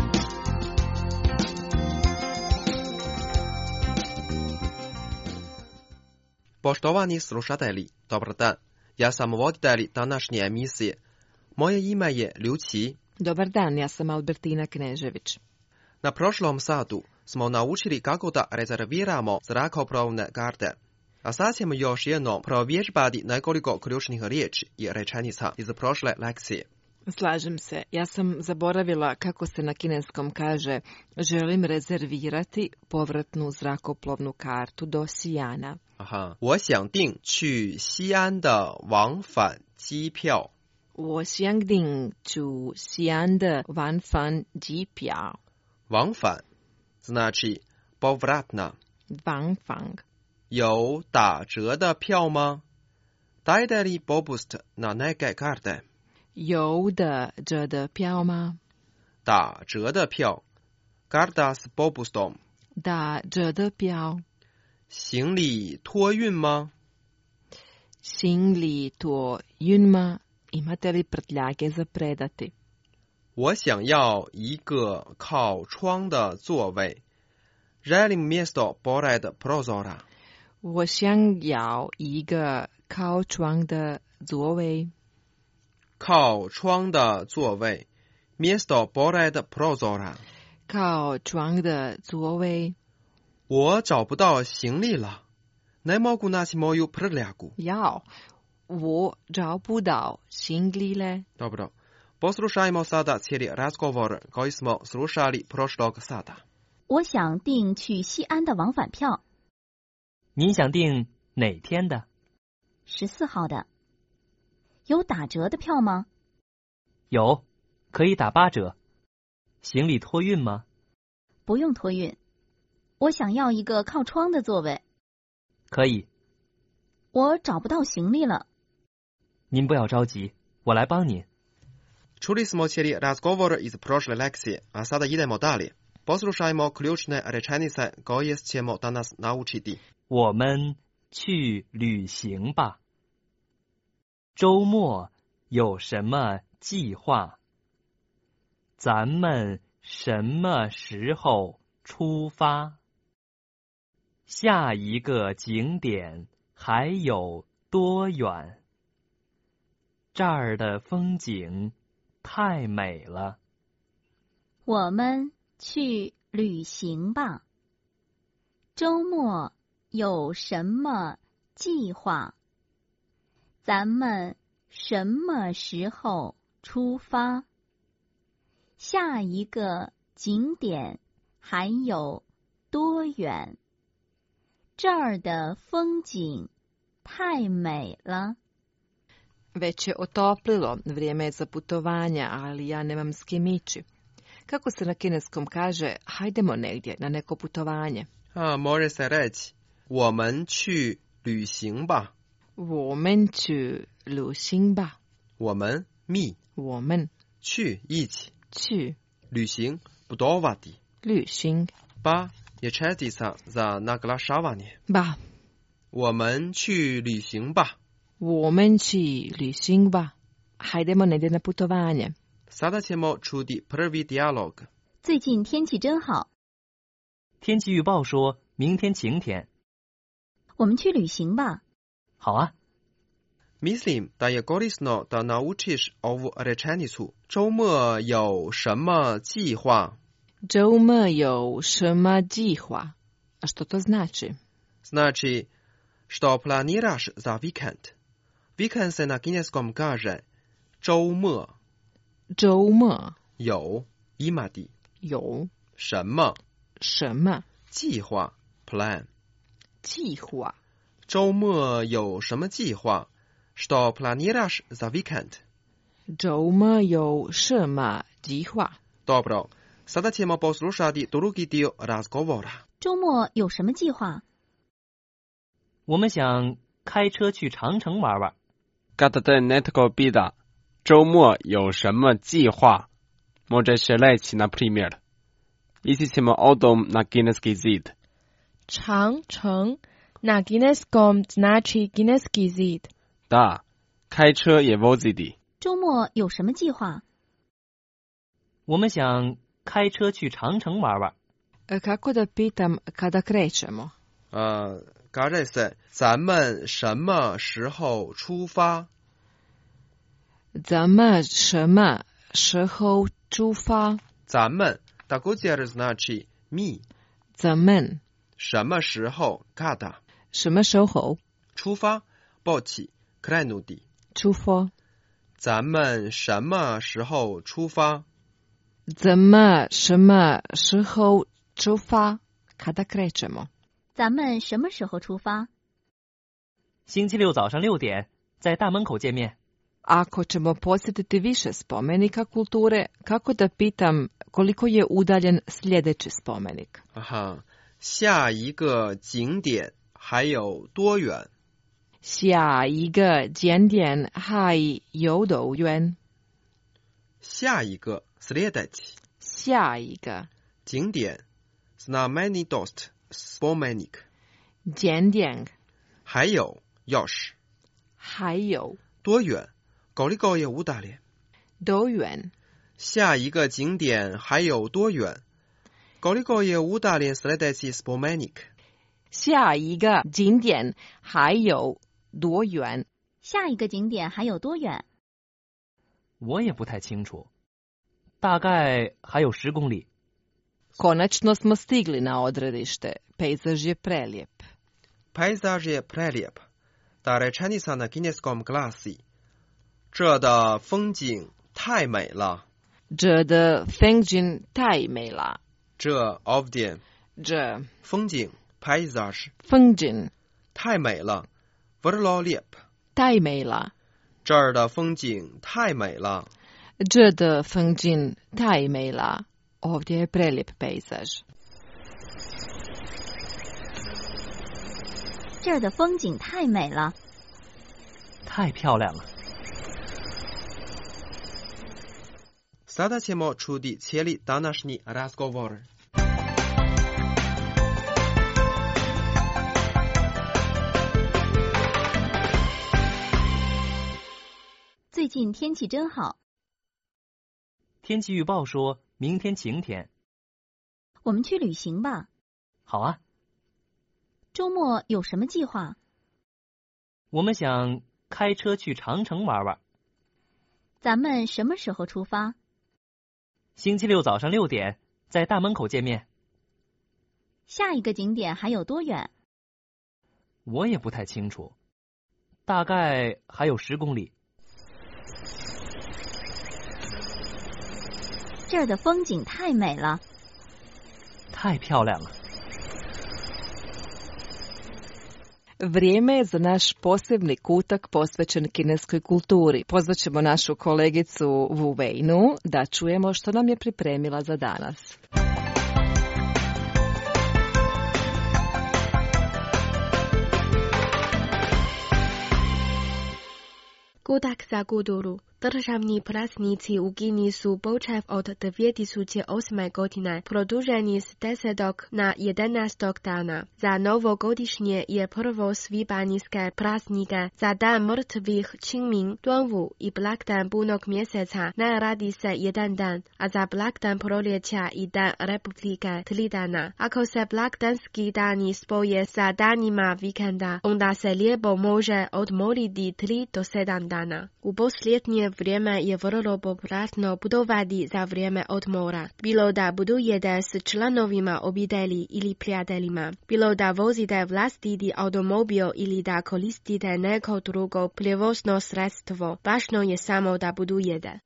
Poštovani slušatelji, dobar dan. Ja sam voditelj današnje emisije. Moje ime je Ljući. Dobar dan, ja sam Albertina Knežević. Na prošlom satu smo naučili kako da rezerviramo zrakoplovne karte. A sad ćemo još jednom provježbati nekoliko ključnih riječi i rečenica iz prošle lekcije. Slažem se. Ja sam zaboravila kako se na kineskom kaže želim rezervirati povratnu zrakoplovnu kartu do Xijana. Aha. 我想订去西安的往返机票。 我想订去西安的往返机票。 往返 znači povratna. 往返有打折的票吗？ Dajete li popust na neke karte? 有打折的票吗？ 打折的票 karta s popustom. 打折的票。 行李托运吗？ 行李托运吗？ Imate li prtljage za predati? 我想要一个靠窗的座位。Želim mjesto pored prozora. 我想要一个靠窗的座位。 靠窗的座位 mjesto pored prozora. 靠窗的座位。 我找不到行李了。Ne mogu naći moju prtljagu. Jao, 我找不到行李了。 Dobro. Poslušajmo sada cijeli razgovor koji smo slušali prošlog sata. 我想订去西安的往返票。 您想订哪天的？ 十四号的。有打折的票吗？ 有，可以打八折。行李托运吗？ 不用托运。我想要一个靠窗的座位。 可以。 我找不到行李了。 您不要着急，我来帮您。 Čuli smo cijeli razgovor iz prošle lekcije, a sada idemo dalje. Poslušajmo ključne rečenice koje ćemo danas naučiti. 我们去旅行吧。周末有什么计划？咱们什么时候出发？下一个景点还有多远？这儿的风景太美了。 我们去旅行吧。周末有什么计划？咱们什么时候出发？下一个景点还有多远？这儿的风景太美了。 Već je otoplilo, vrijeme je za putovanja, ali ja nemam s kim ići. Kako se na kineskom kaže, hajdemo negdje na neko putovanje? A, može se reći, 我们去旅行吧。 我们去旅行吧。 我们 mi 我们去一起去旅行 putovati 旅行 ba je čestica za naglašavanje. ba 我们去旅行吧。 我们去旅行吧。Hajdemo negdje na putovanje. Sada ćemo čuti prvi dijalog. 最近天气真好。 天气预报说明天晴天。 我们去旅行吧。 好啊。 Mislim da je korisno da naučiš ovu rečenicu. 周末有什么计划？ 周末有什么计划？ A što to znači? Znači, što planiraš za vikend? Vikend se na kineskom kaže 周末。 周末有 imati 有什么什么计划 plan 计划。 周末有什么计划？ Što planiraš za vikend? 周末有什么计划？ Dobro, sada ćemo poslušati drugi dio razgovora. 周末有什么计划？ 我们想开车去长城玩玩。 Kada te netko bida， 周末有什么计划？Może się leci na premier。Jeśli autom na kineski zid。 长城 na kineskom znaczy kineski zid。 Da， 开车也 vozidi。 周末有什么计划？ 我们想开车去长城玩玩。 Kako da pitam kada krećemo？ 呃，kaže se 咱们什么时候出发？ 咱们什么时候出发？ 咱们 također znači mi。 咱们什么时候 kada？ 什么时候出发 poći krenuti。 出发？ 咱们什么时候出发？ 咱们什么时候出发 kada krećemo？ 咱们什么时候出发？ 星期六早上六点，在大门口见面。 Ako ćemo posjetiti više spomenika kulture, kako da pitam koliko je udaljen sljedeći spomenik? Aha, 下一个景点还有多远？ 下一个景点还有多远？ 下一个 sljedeći。 下一个景点 znamenitost spomenik。 景点还有 još。 还有多远 koliko je udaljen？ 多远？ 下一个景点还有多远 koliko je udaljen sljedeći spomenik？ 下一个景点还有多远？ 下一个景点还有多远？ 我也不太清楚，大概还有十公里。 Konačno smo stigli na odredište. Pejzaž je prelijep. Pejzaž je prelijep. Ta rečenica na kineskom glasi: 这的风景太美了。 这的风景太美了。 这 ovdje 这风景 pejzaž 风景太美了 vrlo lijep 太美了。 这儿的风景太美了。 这的风景太美了。 Ovdje je prelijep pejzaž. 这儿的风景太美了。 太漂亮了。 Sada ćemo čuti cijeli današnji razgovor. 最近天气真好。 天气预报说明天晴天。 我们去旅行吧。 好啊。 周末有什么计划？ 我们想开车去长城玩玩。 咱们什么时候出发？ 星期六早上六点，在大门口见面。 下一个景点还有多远？ 我也不太清楚，大概还有十公里。 这儿的风景太美了。 太漂亮了。 Vrijeme je za naš posebni kutak posvećen kineskoj kulturi. Pozvaćemo našu kolegicu Wu Weinu da čujemo što nam je pripremila za danas. Kutak za kulturu. Državni praznici u Kini su počev od dvije tisuće osme godine produženi s desetog na jedanaestog dana. Za novogodišnje je prvo svibanjske praznike, za dan mrtvih Qingming, Duanwu i blagdan punog mjeseca ne radi se jedan dan, a za blagdan proljeća i dan republike tri dana. Ako se blagdanski dani spoje sa danima vikenda, onda se lijepo može odmoriti tri do sedam dana. U posljednje vrijeme je vrlo popularno putovati za vrijeme odmora. Bilo da putujete s članovima obitelji ili prijateljima, bilo da vozite vlastiti automobil ili da koristite neko drugo prijevozno sredstvo, važno je samo da putujete.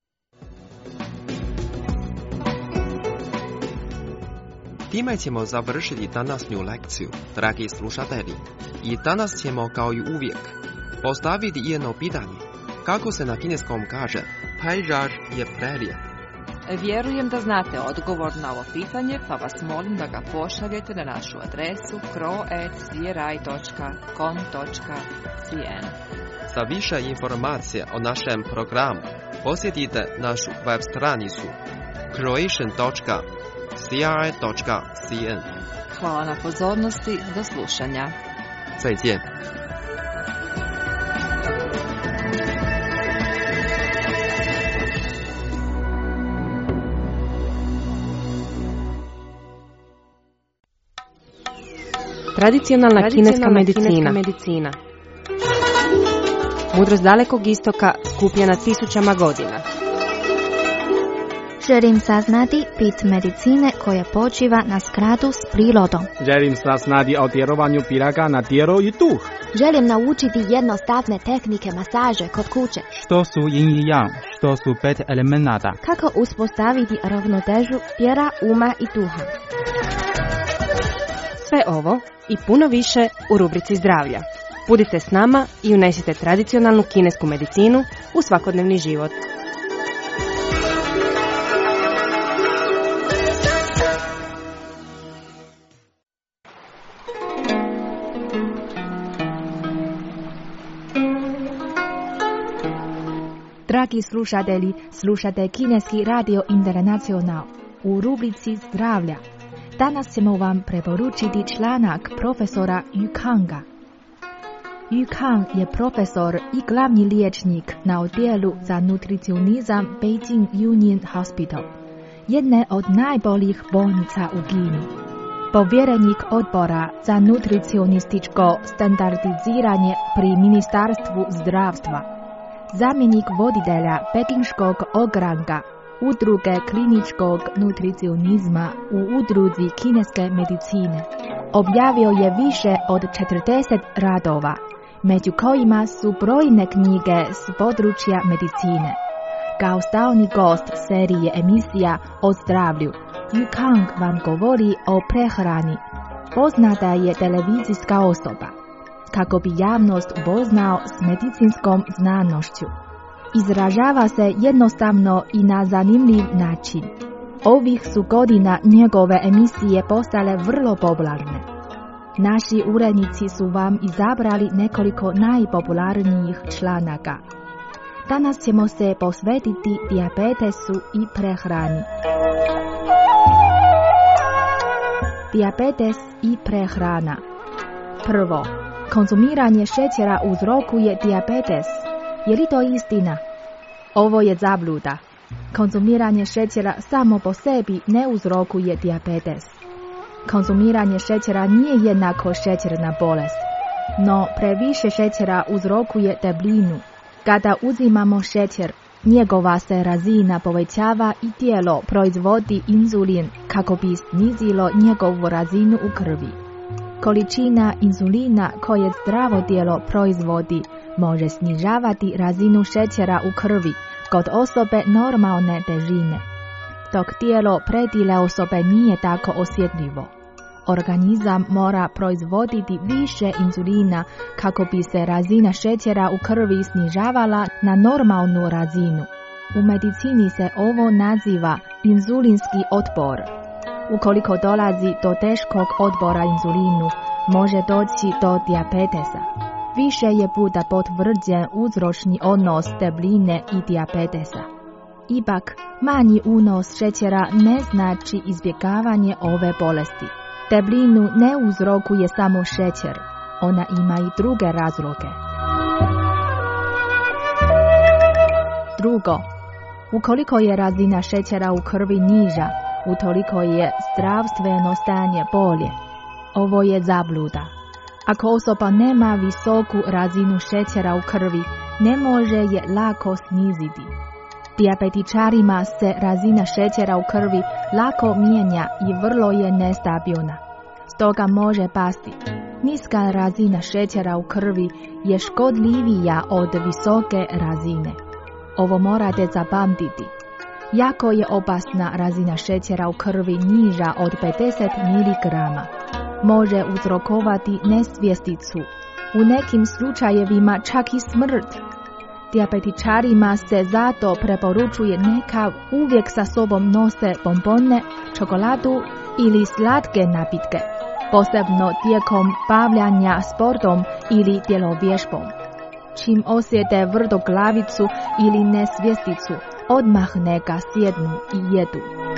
Time ćemo završiti današnju lekciju, dragi slušatelji. I danas ćemo kao i uvijek postaviti jedno pitanje. Kako se na kineskom kaže, pejzaž je prelijep? Vjerujem da znate odgovor na ovo pitanje, pa vas molim da ga pošaljete na našu adresu kro at c r i dot com dot c n. Za više informacija o našem programu posjetite našu web stranicu croatian dot c r i dot c n. Hvala na pozornosti, do slušanja. 再见。 Tradicionalna kineska medicina. medicina. Mudrost dalekog istoka skupljena tisućama godina. Želim saznati bit medicine koja počiva na skladu s prirodom. Želim saznati o djelovanju piraga na tijelo i duh. Želim naučiti jednostavne tehnike masaže kod kuće. Što su yin i yang, što su pet elemenata. Kako uspostaviti ravnotežu tijela, uma i duha. Sve ovo i puno više u rubrici zdravlja. Budite s nama i unesite tradicionalnu kinesku medicinu u svakodnevni život. Dragi slušatelji, slušate Kineski radio Internacional u rubrici zdravlja. Danas ćemo vam preporučiti članak profesora Yu Kanga. Yu Kang je profesor i glavni liječnik na odjelu za nutricionizam Beijing Union Hospital, jedne od najboljih bolnica u Kini. Povjerenik odbora za nutricionističko standardiziranje pri Ministarstvu zdravstva. Zamjenik voditelja pekinškog ogranka Udruge kliničkog nutricionizma u Udruzi kineske medicine. Objavio je više od četrdeset radova, među kojima su brojne knjige s područja medicine. Kao stalni gost serije emisija o zdravlju, Yu Kang vam govori o prehrani. Poznata je televizijska osoba, kako bi javnost upoznao s medicinskom znanošću. Izražava se jednostavno i na zanimljiv način. Ovih su godina njegove emisije postale vrlo popularne. Naši urednici su vam izabrali nekoliko najpopularnijih članaka. Danas ćemo se posvetiti dijabetesu i prehrani. Dijabetes i prehrana. Prvo, konzumiranje šećera uzrokuje dijabetes. Je li to istina? Ovo je zabluda. Konzumiranje šećera samo po sebi ne uzrokuje dijabetes. Konzumiranje šećera nije jednako šećerna bolest, no previše šećera uzrokuje debljinu. Kada uzimamo šećer, njegova se razina povećava i tijelo proizvodi inzulin kako bi snizilo njegovu razinu u krvi. Količina inzulina koje zdravo tijelo proizvodi može snižavati razinu šećera u krvi kod osobe normalne težine, dok tijelo pretile osobe nije tako osjetljivo. Organizam mora proizvoditi više inzulina kako bi se razina šećera u krvi snižavala na normalnu razinu. U medicini se ovo naziva inzulinski otpor. Ukoliko dolazi do teškog otpora inzulinu, može doći do dijabetesa. Više je puta potvrđen uzročni odnos debljine i dijabetesa. Ipak, manji unos šećera ne znači izbjegavanje ove bolesti. Debljinu ne uzrokuje samo šećer, ona ima i druge razloge. Drugo, ukoliko je razina šećera u krvi niža, utoliko je zdravstveno stanje bolje. Ovo je zabluda. Ako osoba nema visoku razinu šećera u krvi, ne može je lako sniziti. Dijabetičarima se razina šećera u krvi lako mijenja i vrlo je nestabilna. Stoga može pasti. Niska razina šećera u krvi je škodljivija od visoke razine. Ovo morate zapamtiti. Jako je opasna razina šećera u krvi niža od pedeset miligrama. Može uzrokovati nesvjesticu, u nekim slučajevima čak i smrt. Dijabetičarima se zato preporučuje neka uvijek sa sobom nose bombone, čokoladu ili slatke napitke, posebno tijekom bavljanja sportom ili tjelovježbom. Čim osjete vrtoglavicu ili nesvjesticu, odmah neka sjednu i jedu.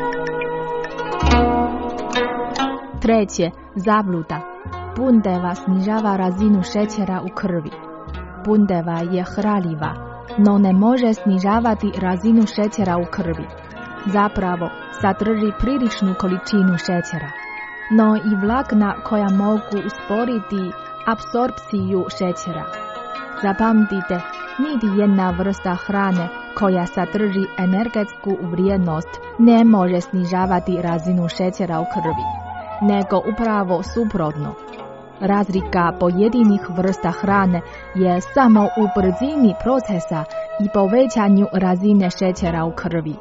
Treće, zabluda. Bundeva snižava razinu šećera u krvi. Bundeva je hranljiva, no ne može snižavati razinu šećera u krvi. Zapravo, sadrži priličnu količinu šećera, no i vlakna koja mogu usporiti apsorpciju šećera. Zapamtite, niti jedna vrsta hrane koja sadrži energetsku vrijednost ne može snižavati razinu šećera u krvi, nego upravo suprotno. Razlika pojedinih vrsta hrane je samo u brzini procesa i povećanju razine šećera u krvi.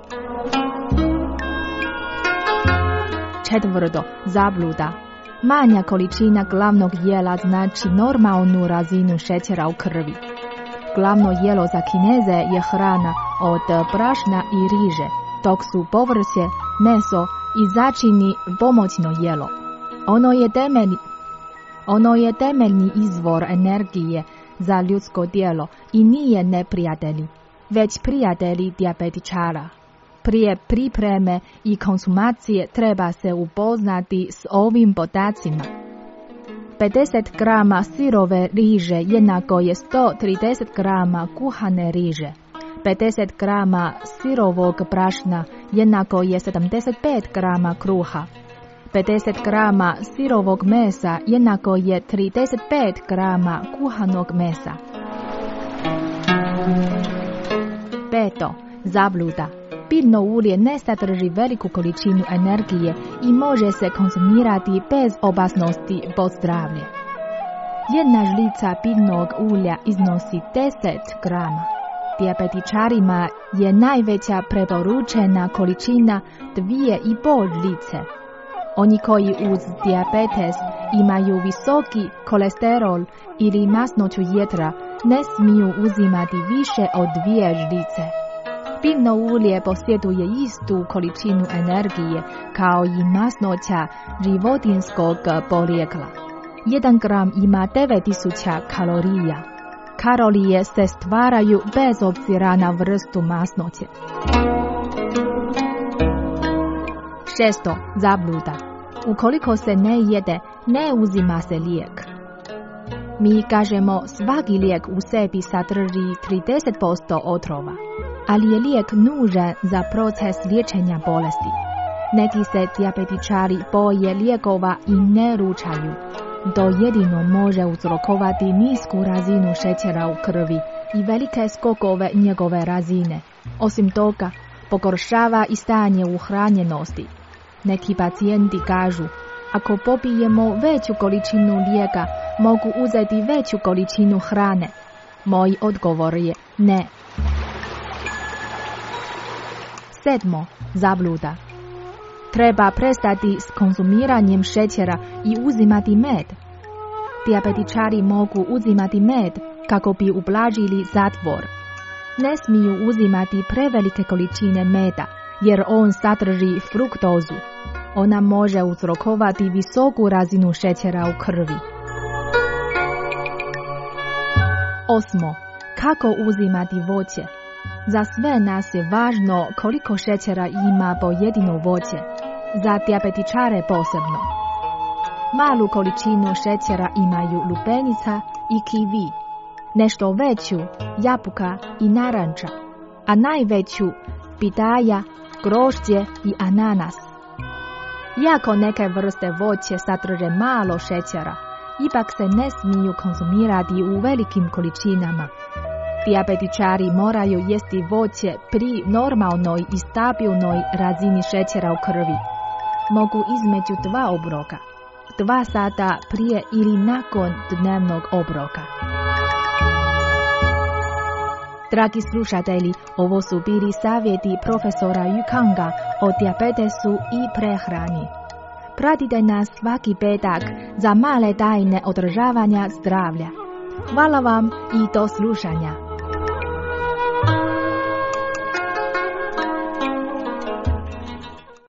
Četvrto, zabluda. Manja količina glavnog jela znači normalnu razinu šećera u krvi. Glavno jelo za Kineze je hrana od brašna i riže, dok su povrće, meso i začini pomoćno jelo. Ono je temeljni, ono je temeljni izvor energije za ljudsko tijelo i nije neprijatelj, već prijatelj dijabetičara. Prije pripreme i konsumacije treba se upoznati s ovim podacima. pedeset grama sirove riže jednako je sto trideset grama kuhane riže. pedeset grama sirovog brašna jednako je sedamdeset pet grama kruha. pedeset grama sirovog mesa jednako je trideset pet grama kuhanog mesa. Peto, zabluda. Biljno ulje ne sadrži veliku količinu energije i može se konzumirati bez opasnosti po zdravlje. Jedna žlica biljnog ulja iznosi deset grama. Dijabetičarima je najveća preporučena količina dvije i pol žlice. Oni koji uz dijabetes imaju visoki kolesterol ili masnoću jetra ne smiju uzimati više od dvije žlice. Biljno ulje posjeduje istu količinu energije kao i masnoća životinskog porijekla. Jedan gram ima devet tisuća kalorija. Kalorije se stvaraju bez obzira na vrstu masnoće. Šesto, zabluda. Ukoliko se ne jede, ne uzima se lijek. Mi kažemo svaki lijek u sebi sadrži trideset posto otrova, ali je lijek nužan za proces liječenja bolesti. Neki se dijabetičari boje lijekova i ne ručaju. To jedino može uzrokovati nisku razinu šećera u krvi i velike skokove njegove razine. Osim toga, pogoršava i stanje uhranjenosti. Neki pacijenti kažu, ako popijemo veću količinu lijeka, mogu uzeti veću količinu hrane. Moj odgovor je ne. Sedmo, zabluda. Treba prestati s konzumiranjem šećera i uzimati med. Dijabetičari mogu uzimati med kako bi ublažili zatvor. Ne smiju uzimati prevelike količine meda, jer on sadrži fruktozu. Ona može uzrokovati visoku razinu šećera u krvi. Osmo, kako uzimati voće? Za sve nas je važno koliko šećera ima pojedino voće, za dijabetičare posebno. Malu količinu šećera imaju lubenica i kiwi, nešto veću jabuka i naranča, a najveću pitaja, grožđe i ananas. Iako neke vrste voće sadrže malo šećera, ipak se ne smiju konzumirati u velikim količinama. Dijabetičari moraju jesti voće pri normalnoj i stabilnoj razini šećera u krvi. Mogu između dva obroka, dva sata prije ili nakon dnevnog obroka. Dragi slušatelji, ovo su bili savjeti profesora Yukanga o dijabetesu i prehrani. Pratite nas svaki petak za male tajne održavanja zdravlja. Hvala vam i do slušanja.